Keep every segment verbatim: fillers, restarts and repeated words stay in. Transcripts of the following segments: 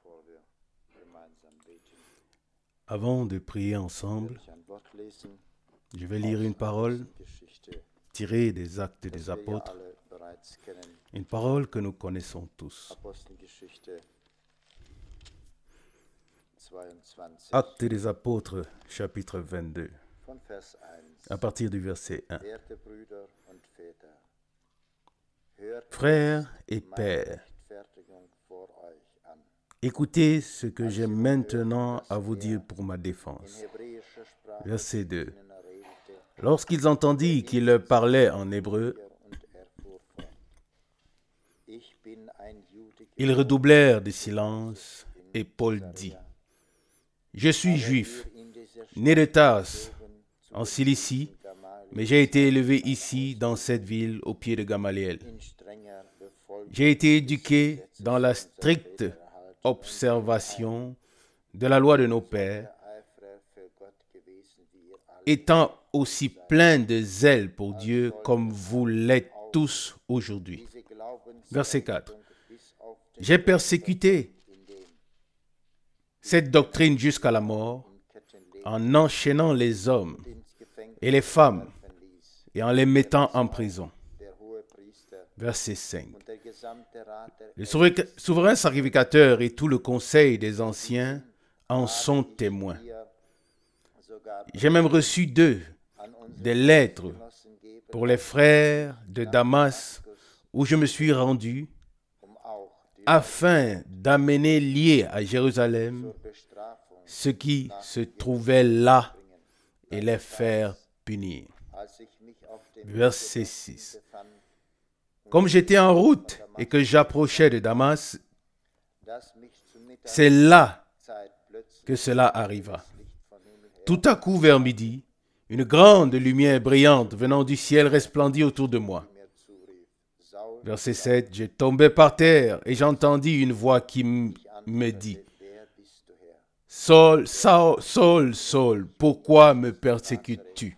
Avant de prier ensemble, je vais lire une parole tirée des Actes des Apôtres, une parole que nous connaissons tous. Actes des Apôtres, chapitre vingt-deux, à partir du verset un. Frères et pères, écoutez ce que j'ai maintenant à vous dire pour ma défense. Verset deux. Lorsqu'ils entendirent qu'il leur parlait en hébreu, ils redoublèrent de silence et Paul dit, « Je suis juif, né de Tarse, en Cilicie, mais j'ai été élevé ici, dans cette ville, au pied de Gamaliel. J'ai été éduqué dans la stricte observation de la loi de nos pères, étant aussi plein de zèle pour Dieu comme vous l'êtes tous aujourd'hui. » Verset quatre. J'ai persécuté cette doctrine jusqu'à la mort en enchaînant les hommes et les femmes et en les mettant en prison. Verset cinq. Le souverain sacrificateur et tout le conseil des anciens en sont témoins. J'ai même reçu d'eux des lettres pour les frères de Damas où je me suis rendu afin d'amener liés à Jérusalem ceux qui se trouvaient là et les faire punir. Verset six. Comme j'étais en route et que j'approchais de Damas, c'est là que cela arriva. Tout à coup, vers midi, une grande lumière brillante venant du ciel resplendit autour de moi. Verset sept, je tombais par terre et j'entendis une voix qui m- me dit, « Saul, Saul, Saul, Saul, pourquoi me persécutes-tu »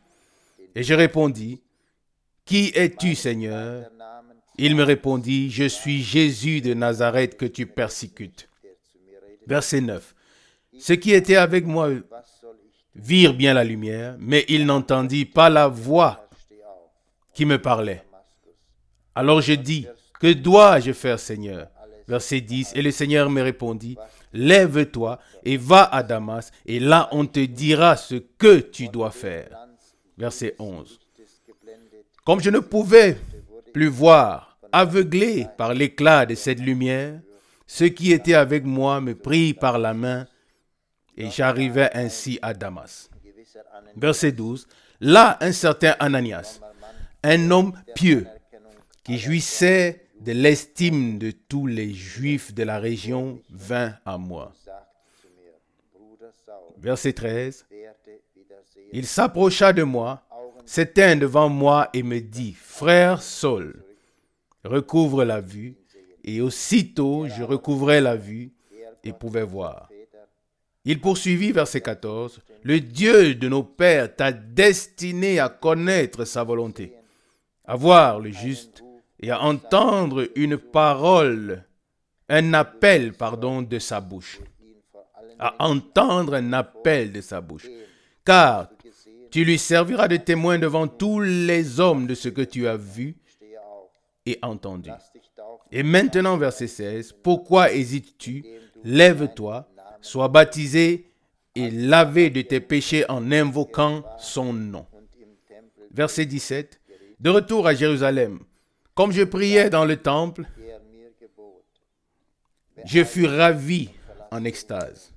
Et je répondis, « Qui es-tu, Seigneur » Il me répondit, « Je suis Jésus de Nazareth que tu persécutes. » Verset neuf, ceux qui étaient avec moi virent bien la lumière, mais ils n'entendirent pas la voix qui me parlait. Alors je dis, « Que dois-je faire, Seigneur » Verset dix, et le Seigneur me répondit, « Lève-toi et va à Damas, et là on te dira ce que tu dois faire. » Verset onze. Comme je ne pouvais plus voir, aveuglé par l'éclat de cette lumière, ceux qui étaient avec moi me prirent par la main, et j'arrivai ainsi à Damas. Verset douze. Là, un certain Ananias, un homme pieux, qui jouissait de l'estime de tous les Juifs de la région, vint à moi. Verset treize. Il s'approcha de moi, s'étint devant moi et me dit, « Frère Saul, recouvre la vue. » Et aussitôt, je recouvrais la vue et pouvais voir. Il poursuivit, verset quatorze, « Le Dieu de nos pères t'a destiné à connaître sa volonté, à voir le juste et à entendre une parole, un appel, pardon, de sa bouche. À entendre un appel de sa bouche. Car tu lui serviras de témoin devant tous les hommes de ce que tu as vu et entendu. » Et maintenant, verset seize, « Pourquoi hésites-tu? Lève-toi, sois baptisé et lavé de tes péchés en invoquant son nom. » Verset dix-sept, « De retour à Jérusalem, comme je priais dans le temple, je fus ravi en extase.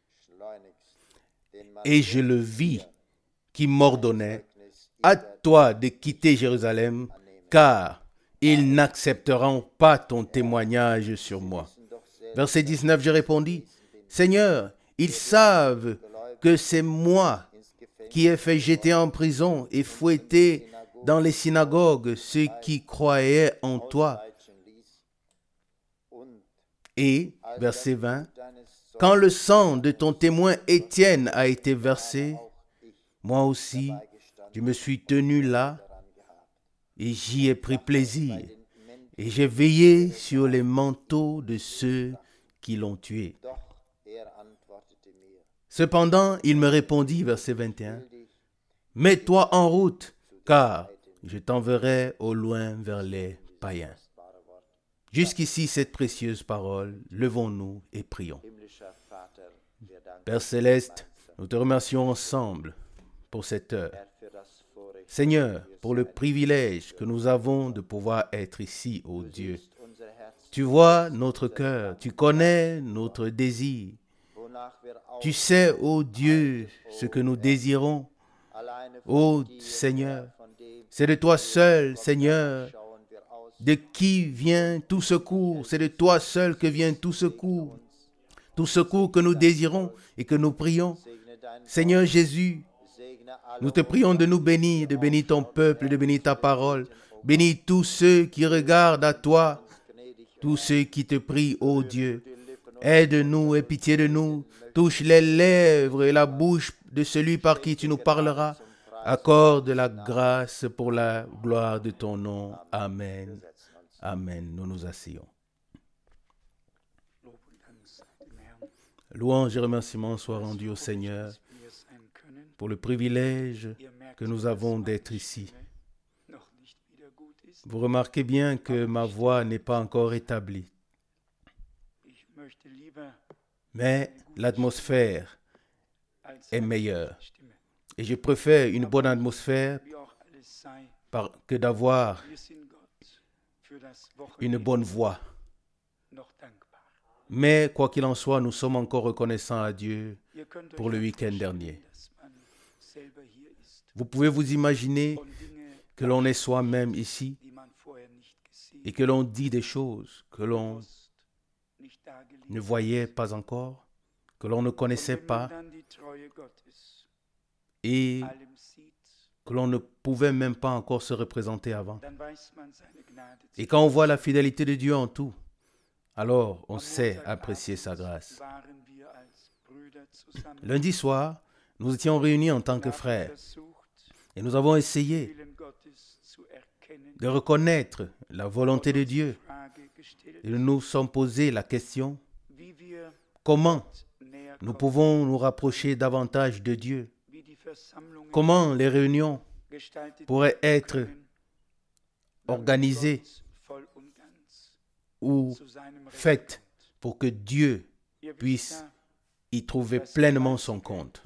Et je le vis qui m'ordonnait, à toi de quitter Jérusalem, car ils n'accepteront pas ton témoignage sur moi. » Verset dix-neuf, je répondis, « Seigneur, ils savent que c'est moi qui ai fait jeter en prison et fouetter dans les synagogues ceux qui croyaient en toi. » Et, verset vingt, « Quand le sang de ton témoin Étienne a été versé, moi aussi, je me suis tenu là et j'y ai pris plaisir. Et j'ai veillé sur les manteaux de ceux qui l'ont tué. Cependant, il me répondit, verset vingt et un, « Mets-toi en route, car je t'enverrai au loin vers les païens. » Jusqu'ici, cette précieuse parole, levons-nous et prions. Père Céleste, nous te remercions ensemble pour cette heure. Seigneur, pour le privilège que nous avons de pouvoir être ici, ô Dieu. Tu vois notre cœur, tu connais notre désir. Tu sais, ô Dieu, ce que nous désirons. Ô Seigneur, c'est de toi seul, Seigneur, de qui vient tout secours. C'est de toi seul que vient tout secours. Tout secours que nous désirons et que nous prions. Seigneur Jésus, nous te prions de nous bénir, de bénir ton peuple, de bénir ta parole. Bénis tous ceux qui regardent à toi, tous ceux qui te prient, ô Dieu. Aide-nous et pitié de nous. Touche les lèvres et la bouche de celui par qui tu nous parleras. Accorde la grâce pour la gloire de ton nom. Amen. Amen. Nous nous asseyons. Louange et remerciements soient rendus au Seigneur pour le privilège que nous avons d'être ici. Vous remarquez bien que ma voix n'est pas encore établie. Mais l'atmosphère est meilleure. Et je préfère une bonne atmosphère par, que d'avoir une bonne voix. Mais quoi qu'il en soit, nous sommes encore reconnaissants à Dieu pour le week-end dernier. Vous pouvez vous imaginer que l'on est soi-même ici et que l'on dit des choses que l'on ne voyait pas encore, que l'on ne connaissait pas et que l'on ne pouvait même pas encore se représenter avant. Et quand on voit la fidélité de Dieu en tout, alors on sait apprécier sa grâce. Lundi soir, nous étions réunis en tant que frères et nous avons essayé de reconnaître la volonté de Dieu. Et nous nous sommes posé la question, comment nous pouvons nous rapprocher davantage de Dieu? Comment les réunions pourraient être organisées ou faites pour que Dieu puisse y trouver pleinement son compte?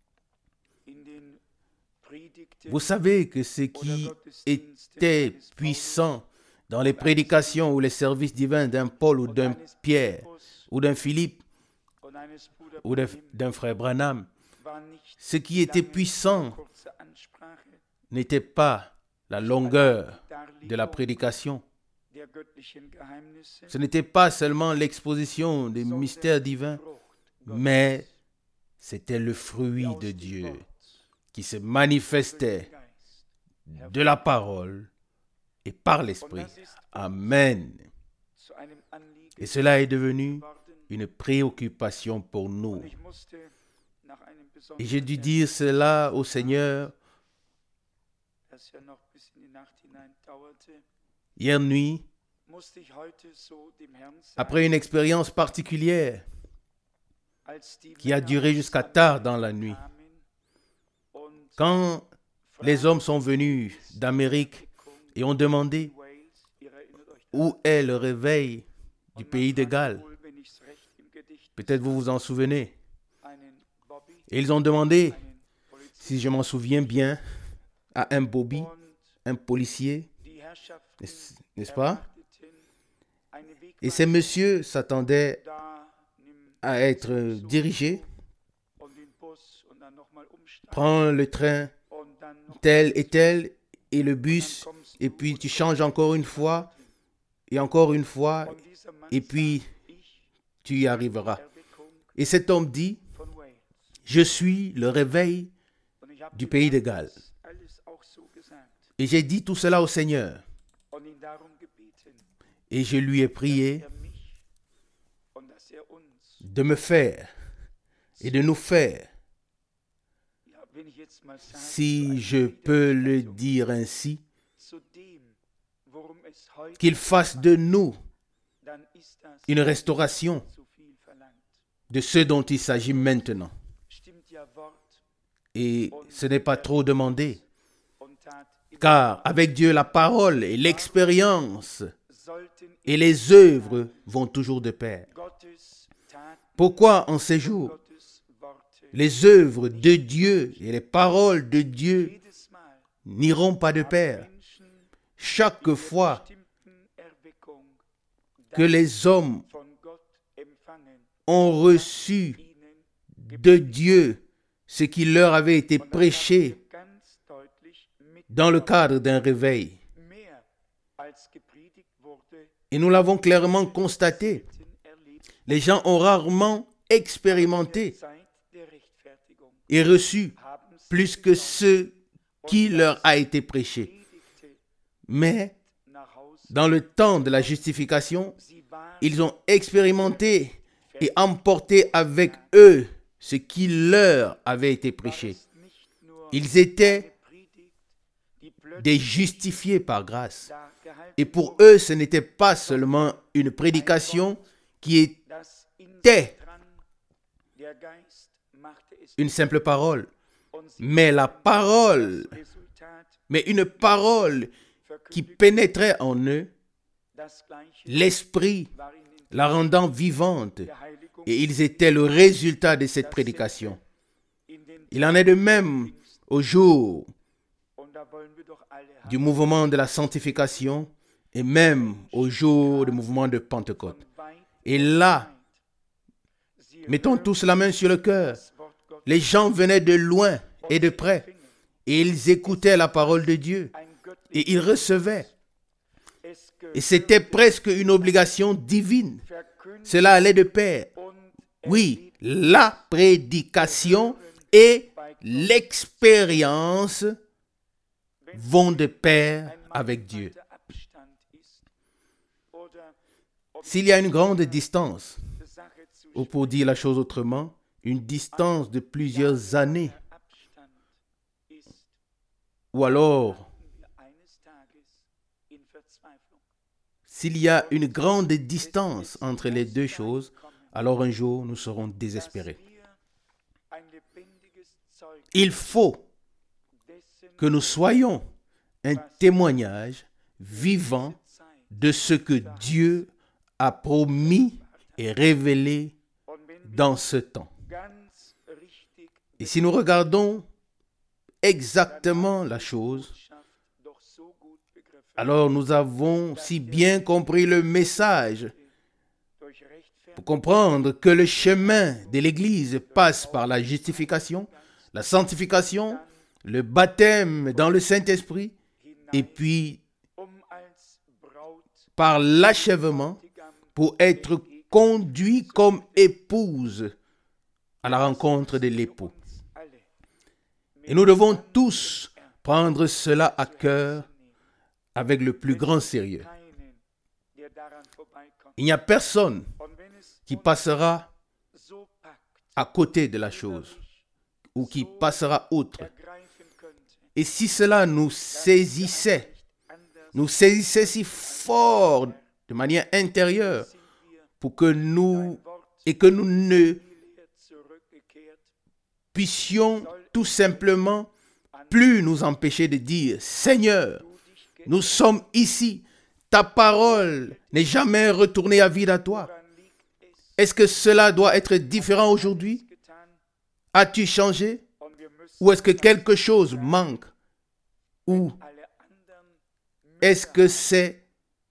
Vous savez que ce qui était puissant dans les prédications ou les services divins d'un Paul ou d'un Pierre ou d'un Philippe ou d'un frère Branham, ce qui était puissant n'était pas la longueur de la prédication. Ce n'était pas seulement l'exposition des mystères divins, mais c'était le fruit de Dieu qui se manifestait de la parole et par l'Esprit. Amen. Et cela est devenu une préoccupation pour nous. Et j'ai dû dire cela au Seigneur hier nuit, après une expérience particulière qui a duré jusqu'à tard dans la nuit. Quand les hommes sont venus d'Amérique et ont demandé où est le réveil du pays de Galles, peut-être vous vous en souvenez, et ils ont demandé, si je m'en souviens bien, à un Bobby, un policier, n'est-ce pas? Et ces messieurs s'attendaient à être dirigés. Prends le train tel et tel et le bus, et puis tu changes encore une fois, et encore une fois, et puis tu y arriveras. Et cet homme dit, je suis le réveil du pays de Galles. Et j'ai dit tout cela au Seigneur. Et je lui ai prié de me faire et de nous faire, si je peux le dire ainsi, qu'il fasse de nous une restauration de ce dont il s'agit maintenant. Et ce n'est pas trop demandé, car avec Dieu, la parole et l'expérience et les œuvres vont toujours de pair. Pourquoi en ces jours, les œuvres de Dieu et les paroles de Dieu n'iront pas de pair? Chaque fois que les hommes ont reçu de Dieu ce qui leur avait été prêché dans le cadre d'un réveil, et nous l'avons clairement constaté, les gens ont rarement expérimenté et reçu plus que ce qui leur a été prêché. Mais dans le temps de la justification, ils ont expérimenté et emporté avec eux ce qui leur avait été prêché. Ils étaient des justifiés par grâce. Et pour eux, ce n'était pas seulement une prédication qui était une simple parole, mais la parole, mais une parole qui pénétrait en eux, l'esprit la rendant vivante, et ils étaient le résultat de cette prédication. Il en est de même au jour du mouvement de la sanctification et même au jour du mouvement de Pentecôte. Et là, mettons tous la main sur le cœur. Les gens venaient de loin et de près et ils écoutaient la parole de Dieu et ils recevaient. Et c'était presque une obligation divine. Cela allait de pair. Oui, la prédication et l'expérience vont de pair avec Dieu. S'il y a une grande distance, ou pour dire la chose autrement, une distance de plusieurs années, ou alors, s'il y a une grande distance entre les deux choses, alors un jour nous serons désespérés. Il faut que nous soyons un témoignage vivant de ce que Dieu a promis et révélé dans ce temps. Et si nous regardons exactement la chose, alors nous avons si bien compris le message pour comprendre que le chemin de l'Église passe par la justification, la sanctification, le baptême dans le Saint-Esprit et puis par l'achèvement pour être conduit comme épouse à la rencontre de l'époux. Et nous devons tous prendre cela à cœur avec le plus grand sérieux. Il n'y a personne qui passera à côté de la chose ou qui passera outre. Et si cela nous saisissait, nous saisissait si fort de manière intérieure pour que nous, et que nous ne puissions tout simplement plus nous empêcher de dire « Seigneur, nous sommes ici, ta parole n'est jamais retournée à vide à toi. » Est-ce que cela doit être différent aujourd'hui? As-tu changé? Ou est-ce que quelque chose manque? Ou est-ce que c'est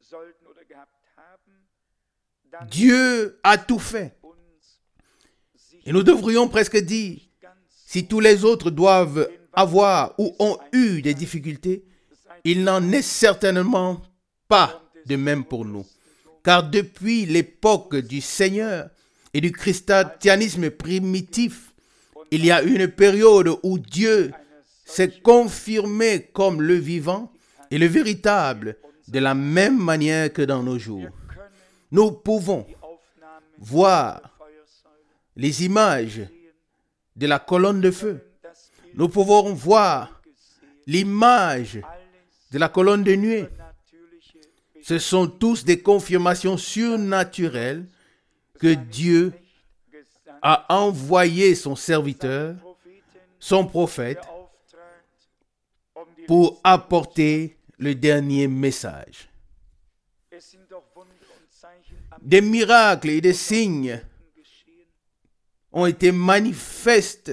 Dieu a tout fait? Et nous devrions presque dire, si tous les autres doivent avoir ou ont eu des difficultés, il n'en est certainement pas de même pour nous. Car depuis l'époque du Seigneur et du christianisme primitif, il y a eu une période où Dieu s'est confirmé comme le vivant et le véritable, de la même manière que dans nos jours. Nous pouvons voir les images de la colonne de feu. Nous pouvons voir l'image de la colonne de nuée. Ce sont tous des confirmations surnaturelles que Dieu a envoyé son serviteur, son prophète, pour apporter le dernier message. Des miracles et des signes ont été manifestes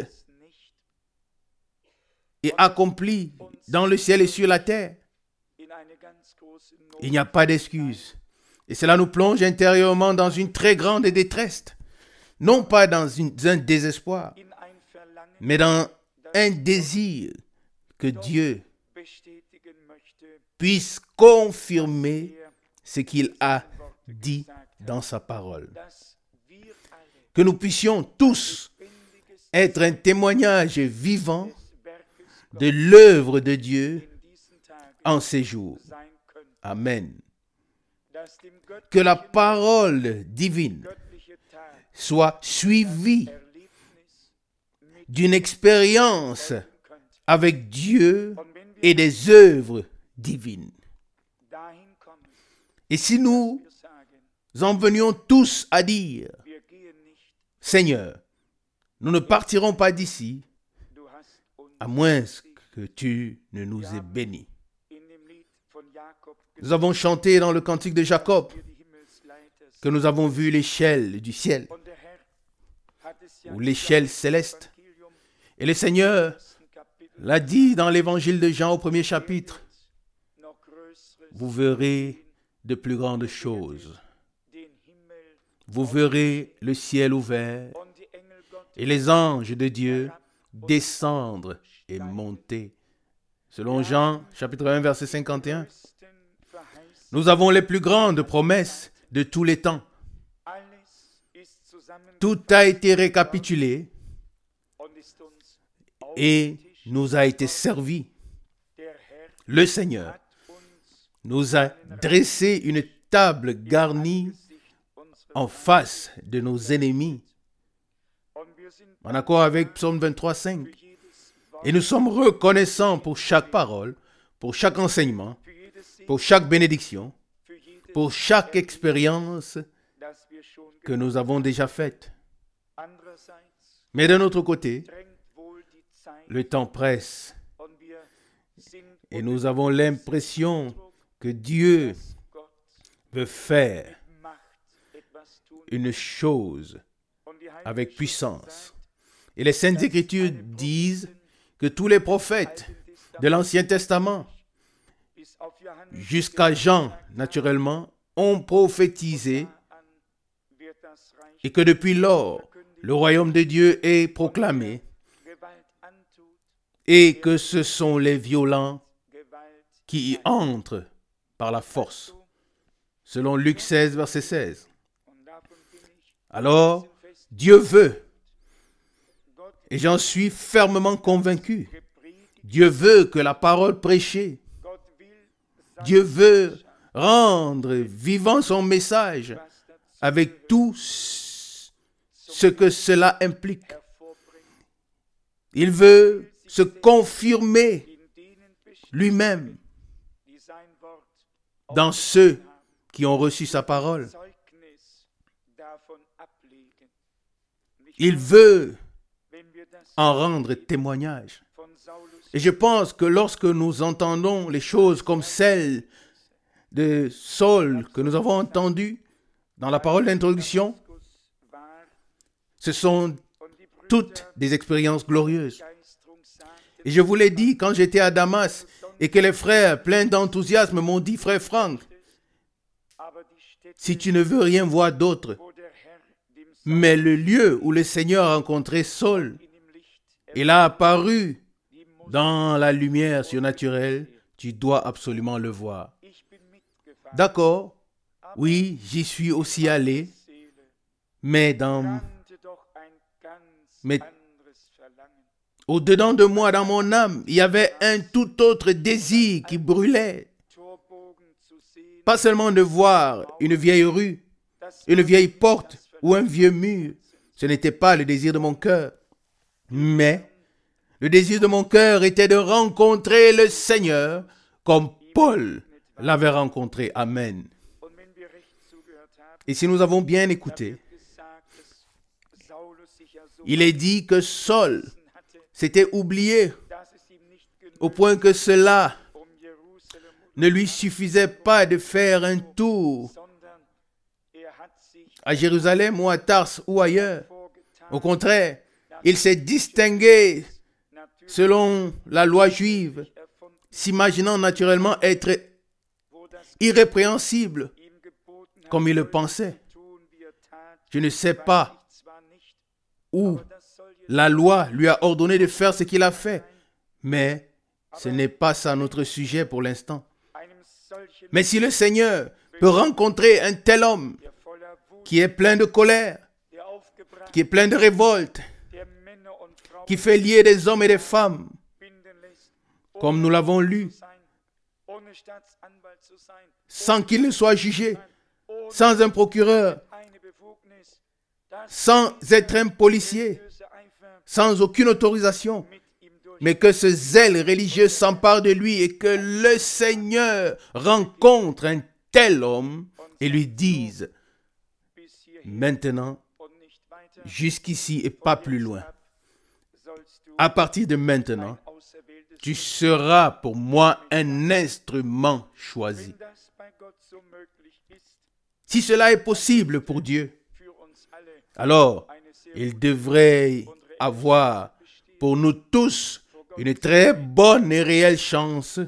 et accomplis dans le ciel et sur la terre. Il n'y a pas d'excuse. Et cela nous plonge intérieurement dans une très grande détresse. Non pas dans une, un désespoir, mais dans un désir que Dieu puisse confirmer ce qu'il a dit dans sa parole. Que nous puissions tous être un témoignage vivant de l'œuvre de Dieu en ces jours. Amen. Que la parole divine soit suivie d'une expérience avec Dieu et des œuvres divines. Et si nous en venions tous à dire, Seigneur, nous ne partirons pas d'ici, à moins que tu ne nous aies bénis. Nous avons chanté dans le cantique de Jacob que nous avons vu l'échelle du ciel, ou l'échelle céleste. Et le Seigneur l'a dit dans l'évangile de Jean au premier chapitre, vous verrez de plus grandes choses. Vous verrez le ciel ouvert et les anges de Dieu descendre et monter. Selon Jean, chapitre un, verset cinquante et un, nous avons les plus grandes promesses de tous les temps. Tout a été récapitulé et nous a été servi. Le Seigneur nous a dressé une table garnie en face de nos ennemis, en accord avec Psaume vingt-trois, cinq. Et nous sommes reconnaissants pour chaque parole, pour chaque enseignement, pour chaque bénédiction, pour chaque expérience que nous avons déjà faite. Mais d'un autre côté, le temps presse et nous avons l'impression que Dieu veut faire une chose avec puissance. Et les Saintes Écritures disent que tous les prophètes de l'Ancien Testament, jusqu'à Jean, naturellement, ont prophétisé et que depuis lors, le royaume de Dieu est proclamé et que ce sont les violents qui y entrent par la force, selon Luc seize, verset seize. Alors, Dieu veut, et j'en suis fermement convaincu, Dieu veut que la parole prêchée, Dieu veut rendre vivant son message avec tout ce que cela implique. Il veut se confirmer lui-même dans ceux qui ont reçu sa parole. Il veut en rendre témoignage. Et je pense que lorsque nous entendons les choses comme celles de Saul que nous avons entendues dans la parole d'introduction, ce sont toutes des expériences glorieuses. Et je vous l'ai dit quand j'étais à Damas et que les frères pleins d'enthousiasme m'ont dit, frère Franck, si tu ne veux rien voir d'autre, mais le lieu où le Seigneur a rencontré Saul, il a apparu dans la lumière surnaturelle, tu dois absolument le voir. D'accord, oui, j'y suis aussi allé, mais dans... Mais au-dedans de moi, dans mon âme, il y avait un tout autre désir qui brûlait. Pas seulement de voir une vieille rue, une vieille porte ou un vieux mur. Ce n'était pas le désir de mon cœur. Mais le désir de mon cœur était de rencontrer le Seigneur comme Paul l'avait rencontré. Amen. Et si nous avons bien écouté, Il est dit que Saul s'était oublié au point que cela ne lui suffisait pas de faire un tour à Jérusalem ou à Tars ou ailleurs. Au contraire, il s'est distingué selon la loi juive, s'imaginant naturellement être irrépréhensible, comme il le pensait. Je ne sais pas où la loi lui a ordonné de faire ce qu'il a fait, mais ce n'est pas ça notre sujet pour l'instant. Mais si le Seigneur peut rencontrer un tel homme qui est plein de colère, qui est plein de révolte, qui fait lier des hommes et des femmes, comme nous l'avons lu, sans qu'il ne soit jugé, sans un procureur, sans être un policier, sans aucune autorisation, mais que ce zèle religieux s'empare de lui et que le Seigneur rencontre un tel homme et lui dise, maintenant, jusqu'ici et pas plus loin. À partir de maintenant, tu seras pour moi un instrument choisi. Si cela est possible pour Dieu, alors il devrait avoir pour nous tous une très bonne et réelle chance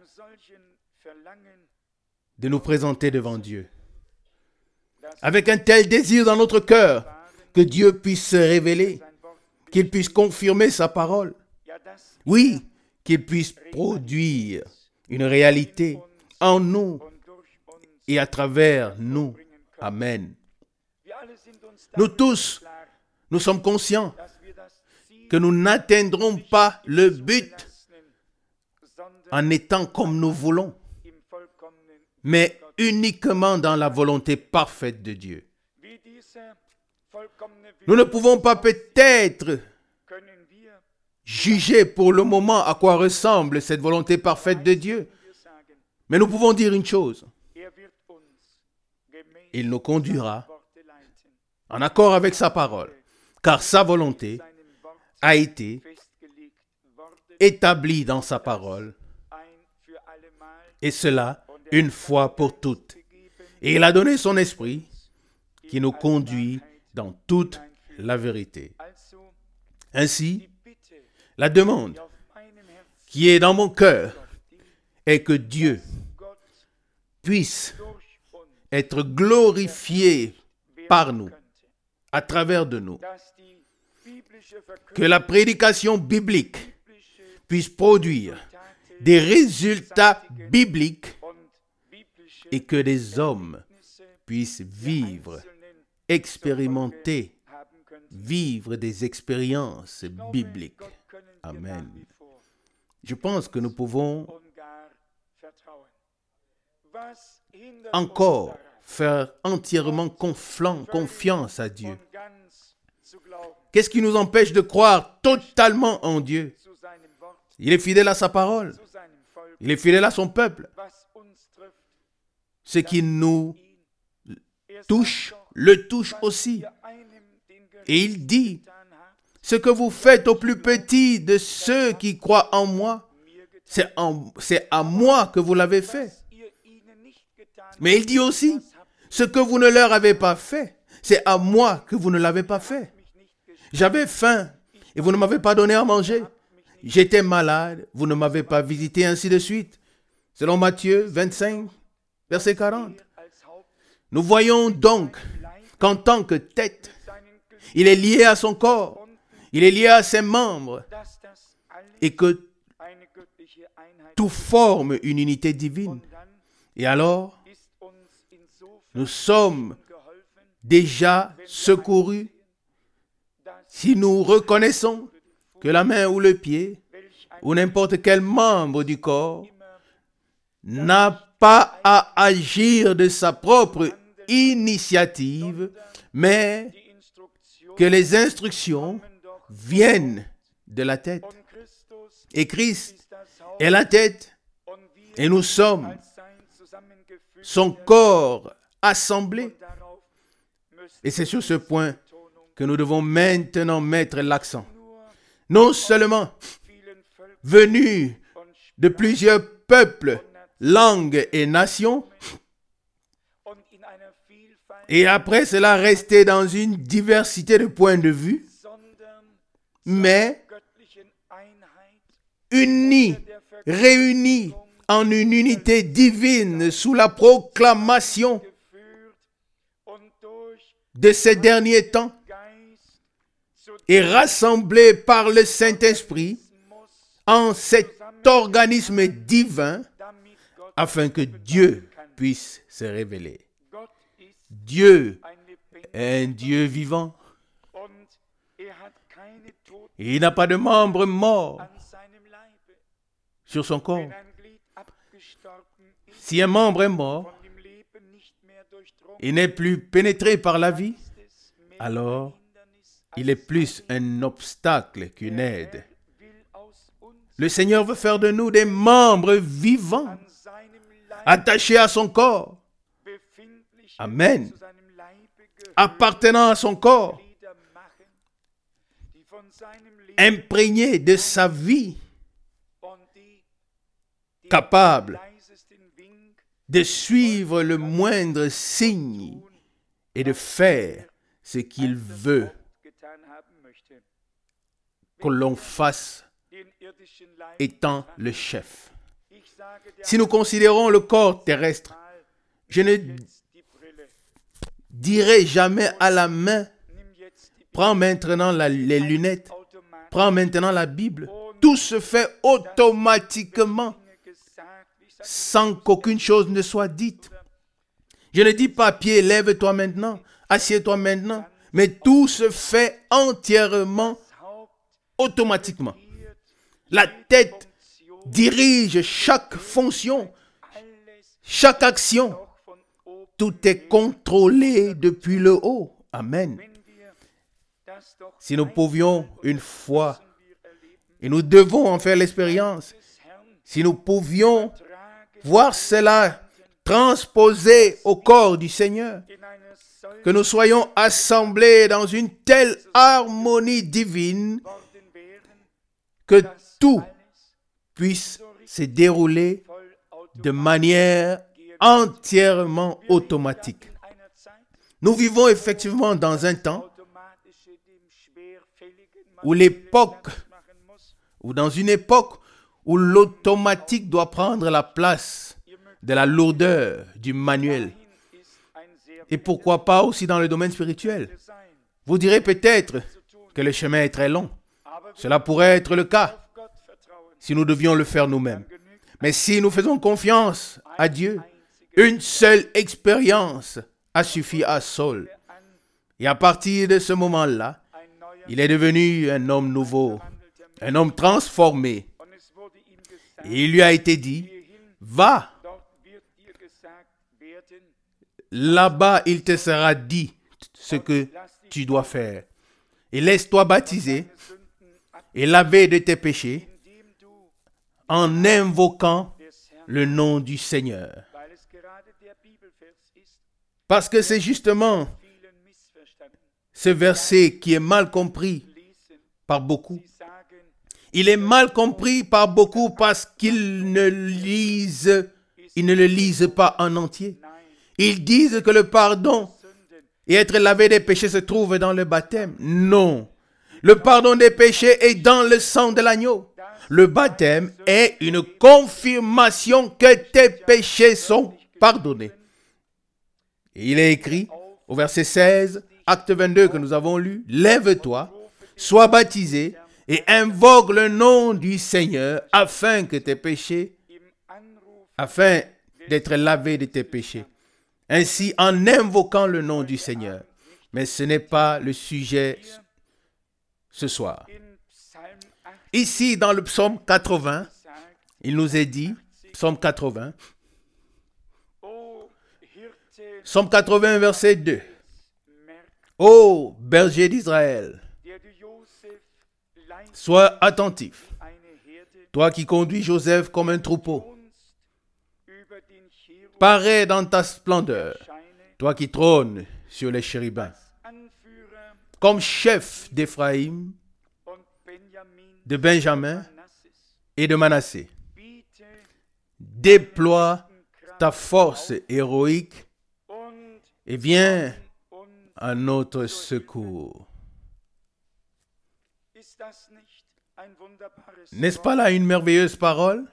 de nous présenter devant Dieu. Avec un tel désir dans notre cœur, que Dieu puisse se révéler, qu'il puisse confirmer sa parole. Oui, qu'il puisse produire une réalité en nous et à travers nous. Amen. Nous tous, nous sommes conscients que nous n'atteindrons pas le but en étant comme nous voulons, mais uniquement dans la volonté parfaite de Dieu. Nous ne pouvons pas peut-être juger pour le moment à quoi ressemble cette volonté parfaite de Dieu, mais nous pouvons dire une chose. Il nous conduira en accord avec sa parole, car sa volonté a été établie dans sa parole, et cela une fois pour toutes. Et il a donné son esprit qui nous conduit dans toute la vérité. Ainsi, la demande qui est dans mon cœur est que Dieu puisse être glorifié par nous, à travers de nous. Que la prédication biblique puisse produire des résultats bibliques et que des hommes puissent vivre, expérimenter, vivre des expériences bibliques. Amen. Je pense que nous pouvons encore faire entièrement confiance à Dieu. Qu'est-ce qui nous empêche de croire totalement en Dieu? Il est fidèle à sa parole. Il est fidèle à son peuple. Ce qui nous touche, le touche aussi. Et il dit, ce que vous faites au plus petit de ceux qui croient en moi, c'est, en, c'est à moi que vous l'avez fait. Mais il dit aussi, ce que vous ne leur avez pas fait, c'est à moi que vous ne l'avez pas fait. J'avais faim et vous ne m'avez pas donné à manger. J'étais malade, vous ne m'avez pas visité, ainsi de suite. Selon Matthieu vingt-cinq, verset quarante. Nous voyons donc qu'en tant que tête, il est lié à son corps, il est lié à ses membres, et que tout forme une unité divine. Et alors, nous sommes déjà secourus si nous reconnaissons que la main ou le pied, ou n'importe quel membre du corps, n'a pas à agir de sa propre initiative, mais que les instructions viennent de la tête. Et Christ est la tête, et nous sommes son corps assemblé. Et c'est sur ce point que nous devons maintenant mettre l'accent. Non seulement venus de plusieurs peuples, langues et nations, et après cela rester dans une diversité de points de vue, mais unis, réunis en une unité divine sous la proclamation de ces derniers temps et rassemblés par le Saint-Esprit en cet organisme divin afin que Dieu puisse se révéler. Dieu est un Dieu vivant. Il n'a pas de membre mort sur son corps. Si un membre est mort, il n'est plus pénétré par la vie, alors il est plus un obstacle qu'une aide. Le Seigneur veut faire de nous des membres vivants, attachés à son corps. Amen. Appartenant à son corps, imprégnés de sa vie, capables de suivre le moindre signe et de faire ce qu'il veut que l'on fasse étant le chef. Si nous considérons le corps terrestre, je ne dirai jamais à la main, prends maintenant la, les lunettes, prends maintenant la Bible. Tout se fait automatiquement, sans qu'aucune chose ne soit dite. Je ne dis pas, pied, lève-toi maintenant, assieds-toi maintenant, mais tout se fait entièrement, automatiquement. La tête dirige chaque fonction, chaque action. Tout est contrôlé depuis le haut. Amen. Si nous pouvions une fois, et nous devons en faire l'expérience, si nous pouvions voir cela transposé au corps du Seigneur, que nous soyons assemblés dans une telle harmonie divine que tout puisse se dérouler de manière entièrement automatique. Nous vivons effectivement dans un temps où l'époque, ou dans une époque où l'automatique doit prendre la place de la lourdeur du manuel. Et pourquoi pas aussi dans le domaine spirituel. Vous direz peut-être que le chemin est très long. Cela pourrait être le cas si nous devions le faire nous-mêmes. Mais si nous faisons confiance à Dieu, une seule expérience a suffi à Saul. Et à partir de ce moment-là, il est devenu un homme nouveau, un homme transformé. Et il lui a été dit, va, là-bas il te sera dit ce que tu dois faire. Et laisse-toi baptiser et laver de tes péchés en invoquant le nom du Seigneur. Parce que c'est justement ce verset qui est mal compris par beaucoup. Il est mal compris par beaucoup parce qu'ils ne lisent, ils ne le lisent pas en entier. Ils disent que le pardon et être lavé des péchés se trouve dans le baptême. Non. Le pardon des péchés est dans le sang de l'agneau. Le baptême est une confirmation que tes péchés sont pardonnés. Et il est écrit au verset seize, acte vingt-deux que nous avons lu, « Lève-toi, sois baptisé et invoque le nom du Seigneur afin que tes péchés, afin d'être lavé de tes péchés. » Ainsi, en invoquant le nom du Seigneur. Mais ce n'est pas le sujet ce soir. Ici, dans le psaume quatre-vingts, il nous est dit, psaume quatre-vingts, psaume quatre-vingts, verset deux. Ô berger d'Israël, sois attentif, toi qui conduis Joseph comme un troupeau. Parais dans ta splendeur, toi qui trônes sur les chérubins. comme chef d'Éphraïm, de Benjamin et de Manassé. Déploie ta force héroïque et viens à notre secours. N'est-ce pas là une merveilleuse parole?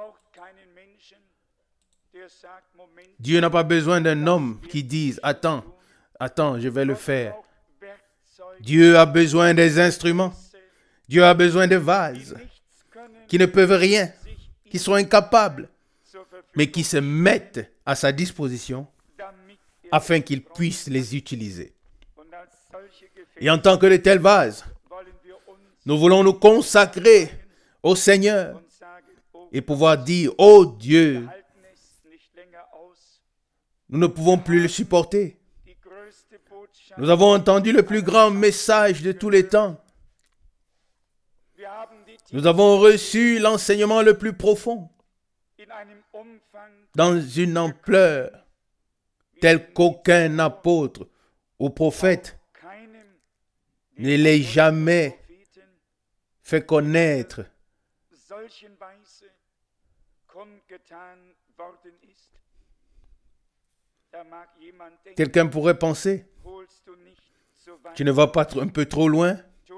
Dieu n'a pas besoin d'un homme qui dise « Attends, attends, je vais le faire ». Dieu a besoin des instruments. Dieu a besoin de vases qui ne peuvent rien, qui sont incapables, mais qui se mettent à sa disposition afin qu'il puisse les utiliser. Et en tant que de tels vases, nous voulons nous consacrer au Seigneur et pouvoir dire, « Oh Dieu, nous ne pouvons plus le supporter. Nous avons entendu le plus grand message de tous les temps. Nous avons reçu l'enseignement le plus profond dans une ampleur telle qu'aucun apôtre ou prophète ne l'ait jamais fait connaître. Quelqu'un pourrait penser, tu ne vas pas un peu trop loin?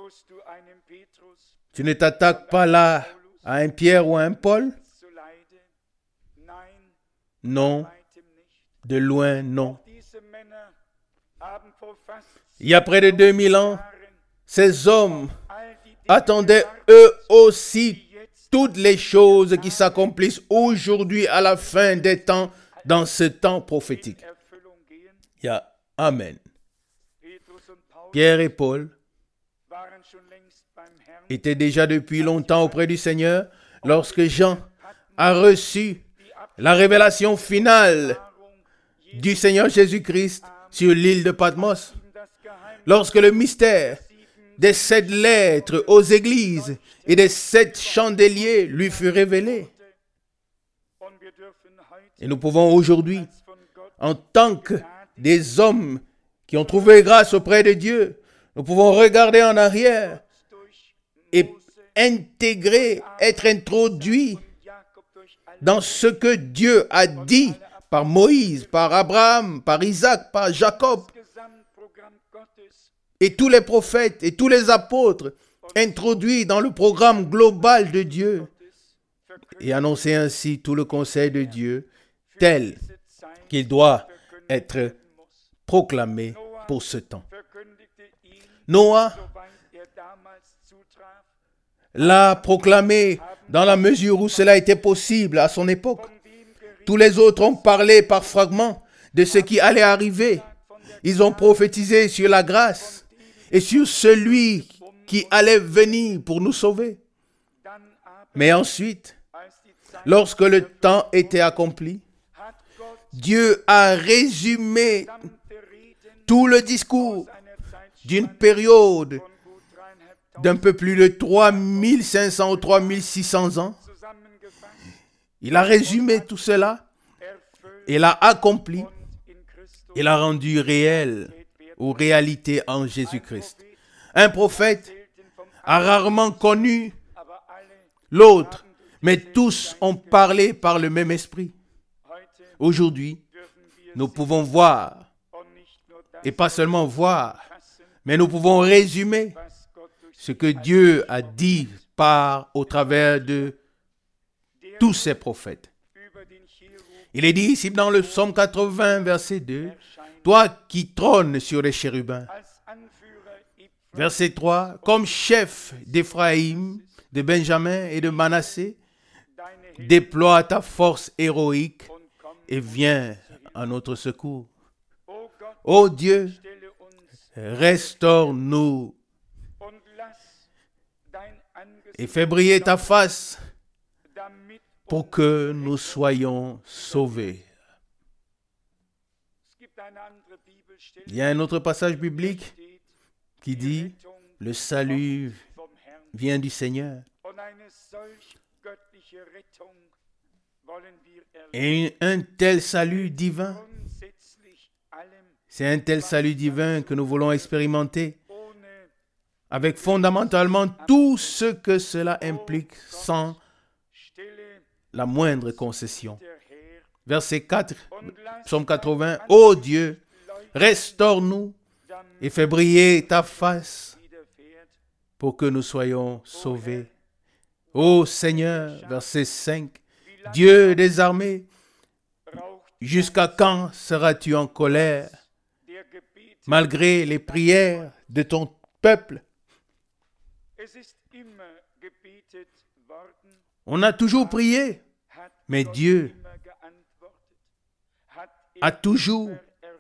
Tu ne t'attaques pas là à un Pierre ou à un Paul? Non, de loin, non. Il y a près de deux mille ans, ces hommes attendaient eux aussi toutes les choses qui s'accomplissent aujourd'hui à la fin des temps, dans ce temps prophétique. Il y a Amen. Pierre et Paul étaient déjà depuis longtemps auprès du Seigneur lorsque Jean a reçu la révélation finale du Seigneur Jésus-Christ sur l'île de Patmos. Lorsque le mystère des sept lettres aux églises et des sept chandeliers lui fut révélé. Et nous pouvons aujourd'hui, en tant que des hommes qui ont trouvé grâce auprès de Dieu, nous pouvons regarder en arrière et intégrer, être introduits dans ce que Dieu a dit par Moïse, par Abraham, par Isaac, par Jacob, et tous les prophètes et tous les apôtres introduits dans le programme global de Dieu et annoncer ainsi tout le conseil de Dieu tel qu'il doit être proclamé pour ce temps. Noah l'a proclamé dans la mesure où cela était possible à son époque. Tous les autres ont parlé par fragments de ce qui allait arriver. Ils ont prophétisé sur la grâce et sur celui qui allait venir pour nous sauver. Mais ensuite, lorsque le temps était accompli, Dieu a résumé tout le discours d'une période d'un peu plus de trois mille cinq cents ou trois mille six cents ans. Il a résumé tout cela et l'a accompli et l'a rendu réel ou réalité en Jésus-Christ. Un prophète a rarement connu l'autre, mais tous ont parlé par le même esprit. Aujourd'hui, nous pouvons voir, et pas seulement voir, mais nous pouvons résumer ce que Dieu a dit par, au travers de tous ses prophètes. Il est dit ici dans le psaume quatre-vingts, verset deux, « Toi qui trônes sur les chérubins ». Verset trois, « Comme chef d'Éphraïm, de Benjamin et de Manassé, déploie ta force héroïque et viens à notre secours. Ô Dieu, restaure-nous et fais briller ta face pour que nous soyons sauvés. » Il y a un autre passage biblique qui dit « Le salut vient du Seigneur. » Et un tel salut divin, c'est un tel salut divin que nous voulons expérimenter avec fondamentalement tout ce que cela implique sans la moindre concession. Verset quatre, psaume quatre-vingts. Ô Dieu, restaure-nous et fais briller ta face pour que nous soyons sauvés. Ô Seigneur, verset cinq, Dieu des armées, jusqu'à quand seras-tu en colère, malgré les prières de ton peuple? On a toujours prié, mais Dieu a toujours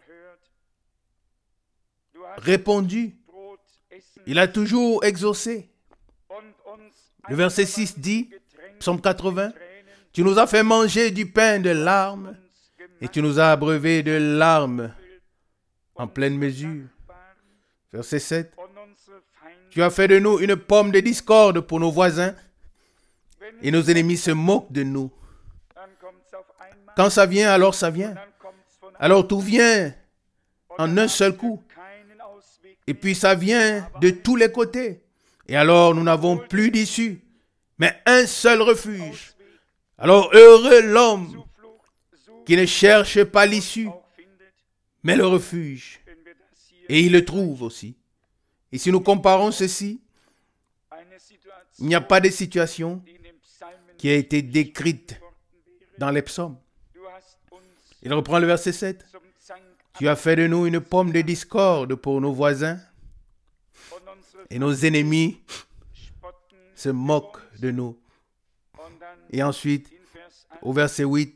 répondu. Il a toujours exaucé. Le verset six dit, psaume quatre-vingts, tu nous as fait manger du pain de larmes et tu nous as abreuvés de larmes en pleine mesure. Verset sept, tu as fait de nous une pomme de discorde pour nos voisins et nos ennemis se moquent de nous. Quand ça vient, alors ça vient. Alors tout vient en un seul coup. Et puis ça vient de tous les côtés. Et alors nous n'avons plus d'issue, mais un seul refuge. Alors heureux l'homme qui ne cherche pas l'issue, mais le refuge. Et il le trouve aussi. Et si nous comparons ceci, il n'y a pas de situation qui a été décrite dans les psaumes. Il reprend le verset sept. Tu as fait de nous une pomme de discorde pour nos voisins et nos ennemis se moquent de nous. Et ensuite, au verset huit,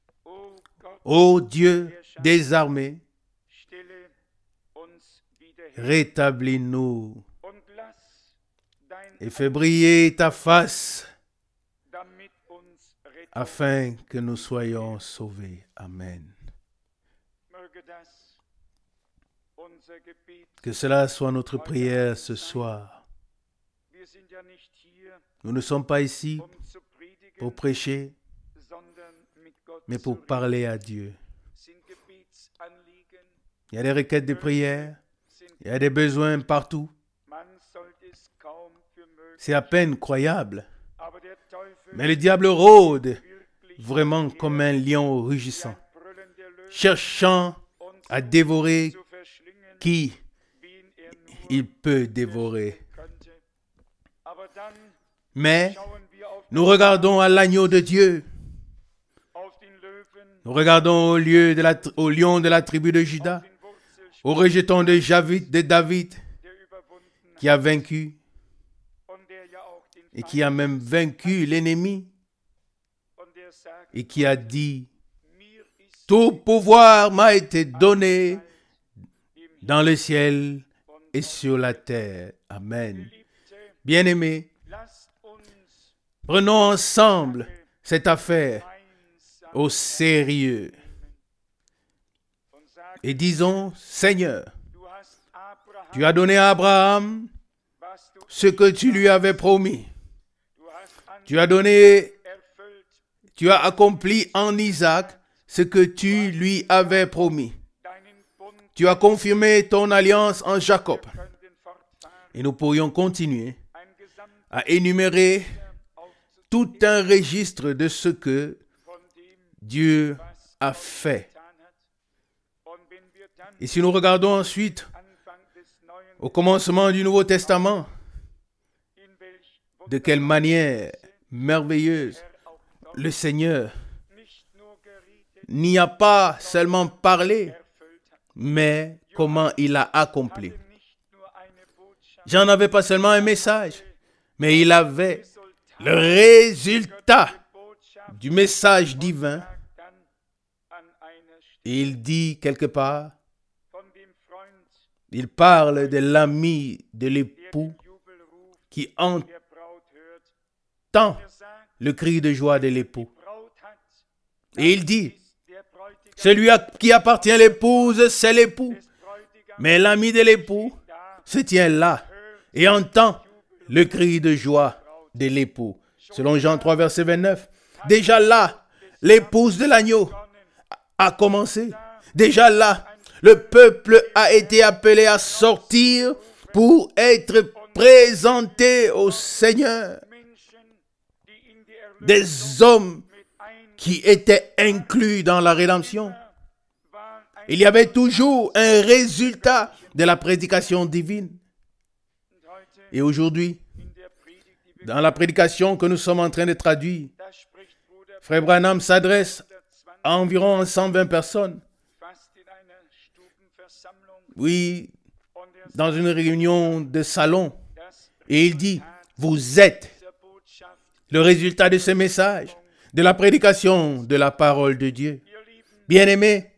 ô Dieu des armées, rétablis-nous et fais briller ta face afin que nous soyons sauvés. Amen. Que cela soit notre prière ce soir. Nous ne sommes pas ici pour prêcher, mais pour parler à Dieu. Il y a des requêtes de prière, il y a des besoins partout. C'est à peine croyable. Mais le diable rôde vraiment comme un lion rugissant, cherchant à dévorer qui il peut dévorer. Mais nous regardons à l'agneau de Dieu. Nous regardons au, lieu de la, au lion de la tribu de Juda, au rejeton de, Javid, de David, qui a vaincu et qui a même vaincu l'ennemi et qui a dit, tout pouvoir m'a été donné dans le ciel et sur la terre. Amen. Bien-aimés, prenons ensemble cette affaire au sérieux et disons, Seigneur, tu as donné à Abraham ce que tu lui avais promis. Tu as donné, tu as accompli en Isaac ce que tu lui avais promis. Tu as confirmé ton alliance en Jacob. Et nous pourrions continuer à énumérer tout un registre de ce que Dieu a fait. Et si nous regardons ensuite au commencement du Nouveau Testament, de quelle manière merveilleuse le Seigneur n'y a pas seulement parlé, mais comment il a accompli. Jean n'avait pas seulement un message, mais il avait le résultat du message divin. Et il dit quelque part, il parle de l'ami de l'époux qui entend le cri de joie de l'époux. Et il dit, celui à qui appartient l'épouse, c'est l'époux. Mais l'ami de l'époux se tient là et entend le cri de joie de l'époux. Selon Jean trois, verset vingt-neuf. Déjà là, l'épouse de l'agneau a commencé. Déjà là, le peuple a été appelé à sortir pour être présenté au Seigneur des hommes qui étaient inclus dans la rédemption. Il y avait toujours un résultat de la prédication divine. Et aujourd'hui, dans la prédication que nous sommes en train de traduire, Frère Branham s'adresse à environ cent vingt personnes. Oui, dans une réunion de salon. Et il dit, vous êtes le résultat de ce message, de la prédication de la parole de Dieu. Bien-aimés,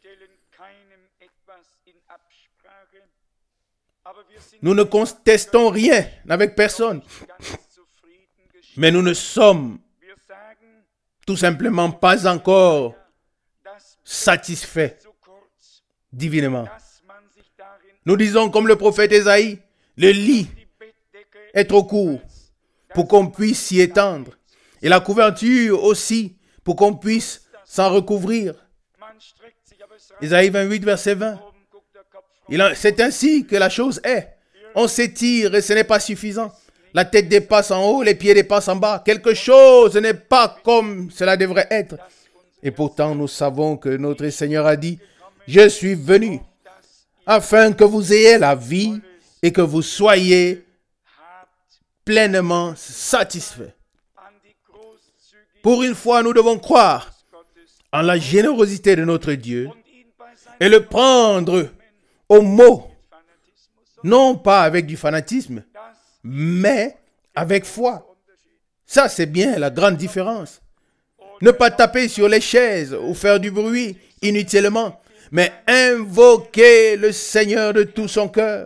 nous ne contestons rien avec personne, mais nous ne sommes tout simplement pas encore satisfaits divinement. Nous disons comme le prophète Ésaïe, le lit est trop court pour qu'on puisse s'y étendre, et la couverture aussi pour qu'on puisse s'en recouvrir. Ésaïe vingt-huit, verset vingt. Il en, c'est ainsi que la chose est. On s'étire et ce n'est pas suffisant. La tête dépasse en haut, les pieds dépassent en bas. Quelque chose n'est pas comme cela devrait être. Et pourtant, nous savons que notre Seigneur a dit, « Je suis venu afin que vous ayez la vie et que vous soyez pleinement satisfaits. » Pour une fois, nous devons croire en la générosité de notre Dieu et le prendre au mot. Non pas avec du fanatisme, mais avec foi. Ça, c'est bien la grande différence. Ne pas taper sur les chaises ou faire du bruit inutilement, mais invoquer le Seigneur de tout son cœur.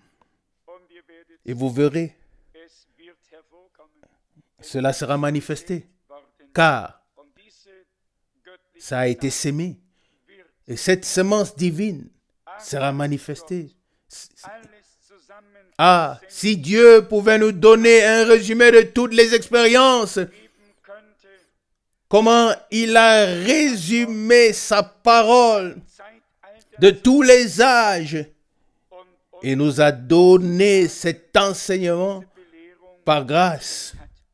Et vous verrez, cela sera manifesté, car ça a été sémé. Et cette semence divine sera manifestée. Ah, si Dieu pouvait nous donner un résumé de toutes les expériences, comment il a résumé sa parole de tous les âges et nous a donné cet enseignement par grâce.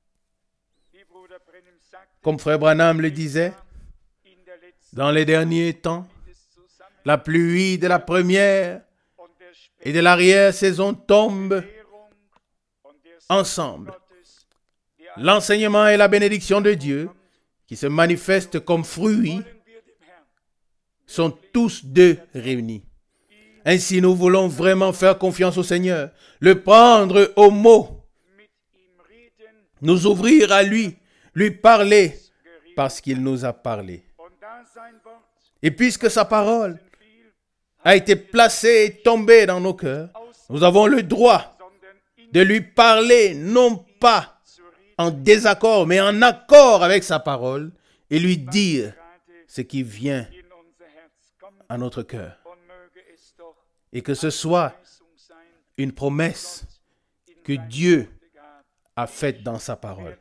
Comme Frère Branham le disait, dans les derniers temps, la pluie de la première et de l'arrière-saison tombe ensemble. L'enseignement et la bénédiction de Dieu, qui se manifestent comme fruits, sont tous deux réunis. Ainsi, nous voulons vraiment faire confiance au Seigneur, le prendre au mot, nous ouvrir à lui, lui parler, parce qu'il nous a parlé. Et puisque sa parole a été placée et tombée dans nos cœurs, nous avons le droit de lui parler, non pas en désaccord, mais en accord avec sa parole, et lui dire ce qui vient à notre cœur. Et que ce soit une promesse que Dieu a faite dans sa parole.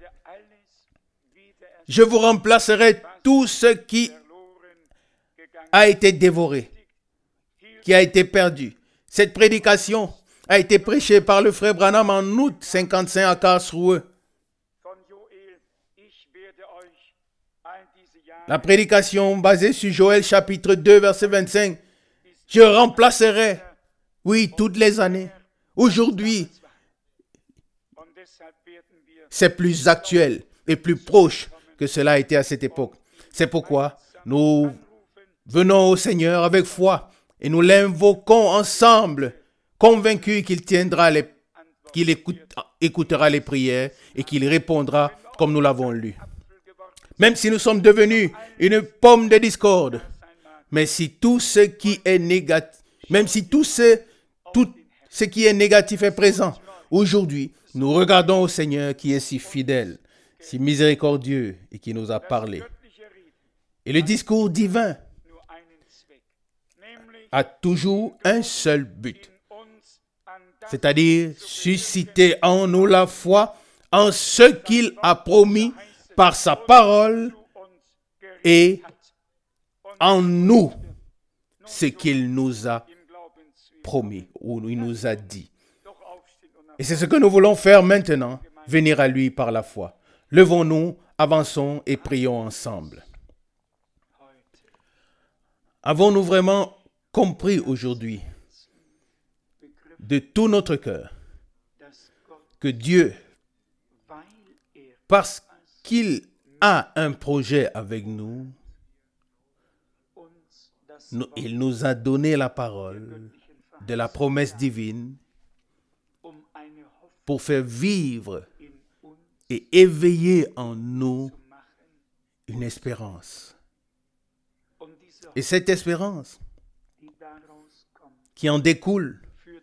Je vous remplacerai tout ce qui a été dévoré, qui a été perdu. Cette prédication a été prêchée par le frère Branham en août cinquante-cinq à Karlsruhe. La prédication basée sur Joël chapitre deux, verset vingt-cinq. Je remplacerai, oui, toutes les années. Aujourd'hui, c'est plus actuel et plus proche que cela a été à cette époque. C'est pourquoi nous venons au Seigneur avec foi et nous l'invoquons ensemble, convaincus qu'il tiendra les, qu'il écoute, écoutera les prières et qu'il répondra comme nous l'avons lu. Même si nous sommes devenus une pomme de discorde, mais si tout ce qui est négatif, même si tout ce, tout ce qui est négatif est présent, aujourd'hui, nous regardons au Seigneur qui est si fidèle, si miséricordieux et qui nous a parlé. Et le discours divin a toujours un seul but, c'est-à-dire susciter en nous la foi en ce qu'il a promis par sa parole et en nous ce qu'il nous a promis ou il nous a dit. Et c'est ce que nous voulons faire maintenant, venir à lui par la foi. Levons-nous, avançons et prions ensemble. Avons-nous vraiment compris aujourd'hui, de tout notre cœur, que Dieu, parce qu'il a un projet avec nous, nous, il nous a donné la parole de la promesse divine pour faire vivre et éveiller en nous une espérance. Et cette espérance qui en découle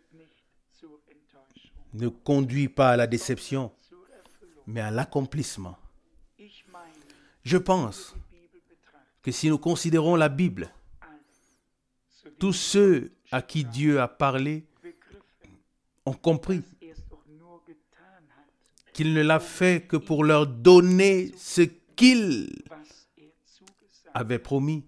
ne conduit pas à la déception, mais à l'accomplissement. Je pense que si nous considérons la Bible, tous ceux à qui Dieu a parlé ont compris qu'il ne l'a fait que pour leur donner ce qu'il avait promis.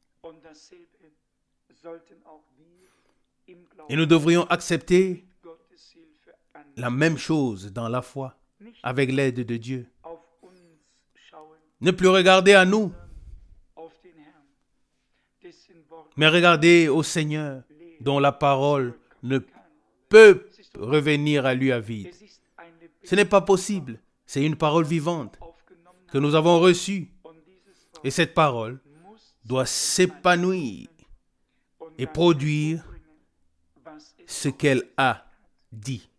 Et nous devrions accepter la même chose dans la foi, avec l'aide de Dieu. Ne plus regarder à nous, mais regarder au Seigneur, dont la parole ne peut revenir à lui à vide. Ce n'est pas possible. C'est une parole vivante que nous avons reçue. Et cette parole doit s'épanouir et produire ce qu'elle a dit.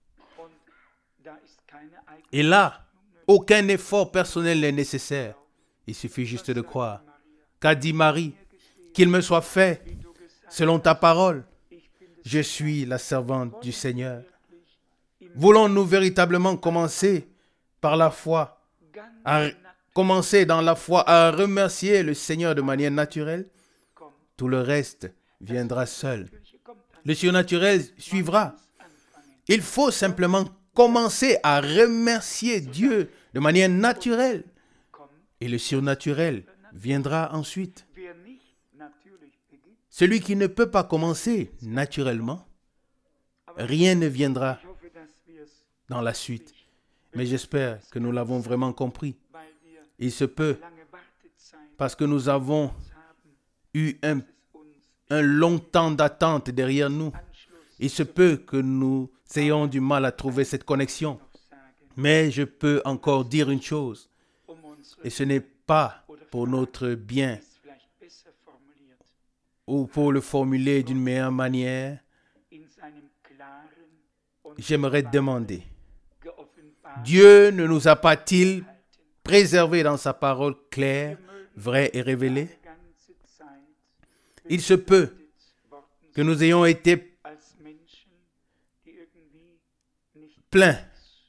Et là, aucun effort personnel n'est nécessaire. Il suffit juste de croire. Qu'a dit Marie? Qu'il me soit fait selon ta parole. Je suis la servante du Seigneur. Voulons-nous véritablement commencer par la foi, à commencer dans la foi à remercier le Seigneur de manière naturelle? Tout le reste viendra seul. Le surnaturel suivra. Il faut simplement commencer à remercier Dieu de manière naturelle. Et le surnaturel viendra ensuite. Celui qui ne peut pas commencer naturellement, rien ne viendra dans la suite. Mais j'espère que nous l'avons vraiment compris. Il se peut, parce que nous avons eu un, un long temps d'attente derrière nous, il se peut que nous ayons du mal à trouver cette connexion. Mais je peux encore dire une chose, et ce n'est pas pour notre bien, ou pour le formuler d'une meilleure manière. J'aimerais demander, Dieu ne nous a pas-il préservés dans sa parole claire, vraie et révélée? Il se peut que nous ayons été pleins.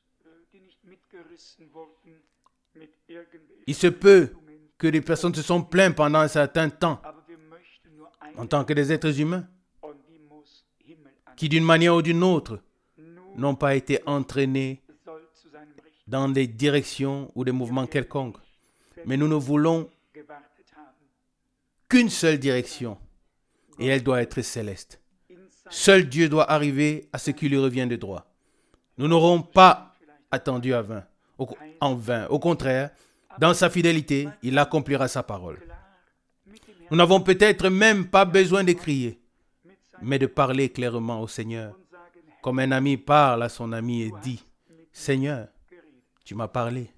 Il se peut que des personnes se sont plaintes pendant un certain temps, en tant que des êtres humains, qui d'une manière ou d'une autre n'ont pas été entraînés dans des directions ou des mouvements quelconques. Mais nous ne voulons qu'une seule direction, et elle doit être céleste. Seul Dieu doit arriver à ce qui lui revient de droit. Nous n'aurons pas attendu à vain, au, en vain. Au contraire, dans sa fidélité, il accomplira sa parole. Nous n'avons peut-être même pas besoin de crier, mais de parler clairement au Seigneur. Comme un ami parle à son ami et dit, « Seigneur, tu m'as parlé.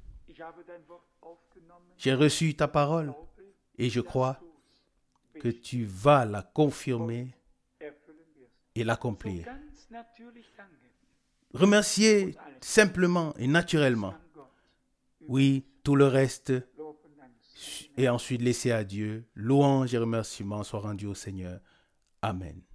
J'ai reçu ta parole et je crois que tu vas la confirmer et l'accomplir. » Remerciez simplement et naturellement. Oui, tout le reste, et ensuite laisser à Dieu. Louange et remerciements soient rendus au Seigneur. Amen.